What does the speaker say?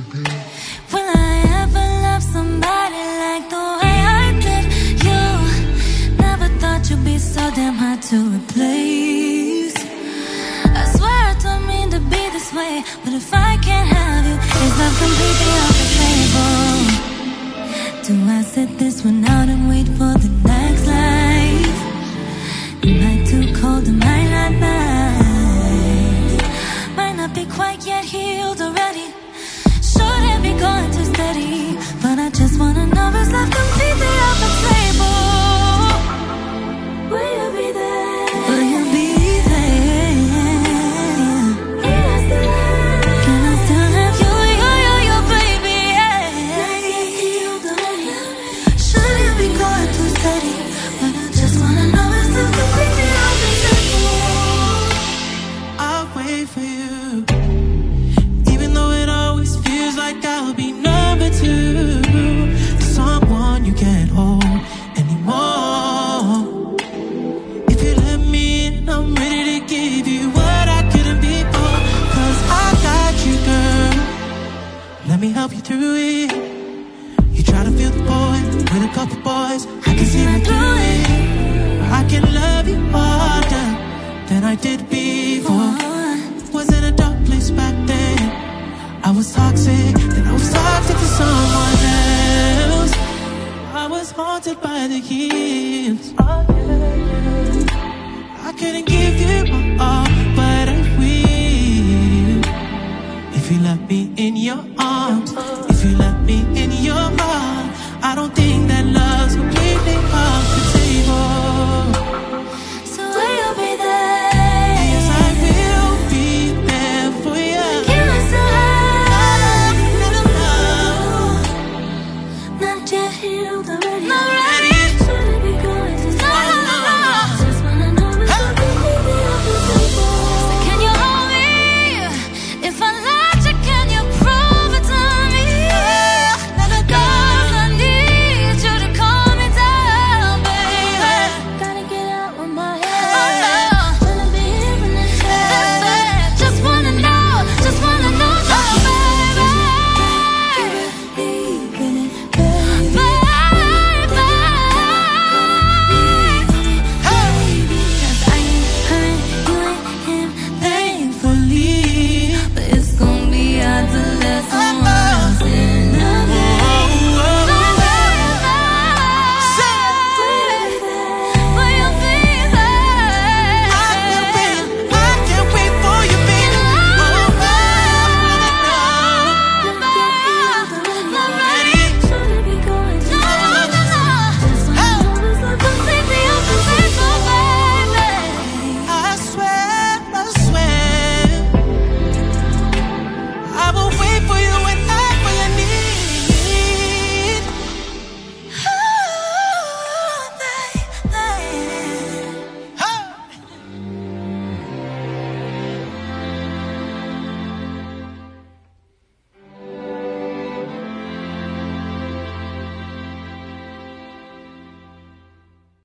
Will I ever love somebody like the way I did you? Never thought you'd be so damn hard to replace. I swear I don't mean to be this way, but if I can't have you, is love completely off the table? Do I sit this one out and wait for the next life? Am I too cold? Am I not nice? Might not be quite yet healed already. Shouldn't be going too steady, but I just wanna know, is love completely off the table? Will you be there? Will you be there? Can I still have you, you, baby? Shouldn't be going too steady, but I just wanna know, is love completely off the table? I'll wait for you, even though it always feels like I'll be number two, someone you can't hold anymore. If you let me in, I'm ready to give you what I couldn't before, 'cause I got you, girl. Let me help you through it. You try to feel the void with a couple boys, I can see right through it. I can love you harder than I did before. Was in a dark place back then. I was toxic, then I was toxic to someone else. I was haunted by the years. I couldn't give you my all, but I will if you let me in your